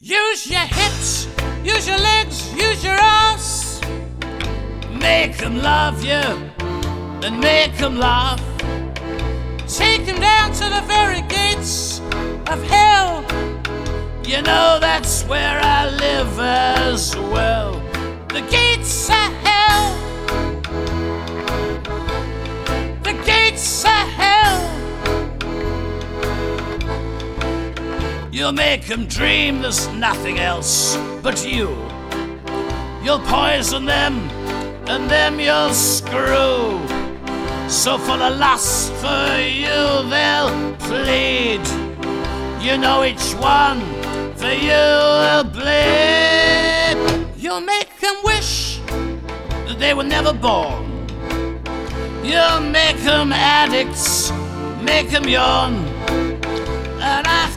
Use your hips, use your legs, use your ass. Make them love you and make them laugh. Take them down to the very gates of hell. You know that's where I live as well. The gates of hell. The gates of hell. You'll make them dream there's nothing else but you. You'll poison them and them you'll screw. So for the lust for you they'll plead. You know each one for you will bleed. You'll make them wish that they were never born. You'll make them addicts, make them yawn. And I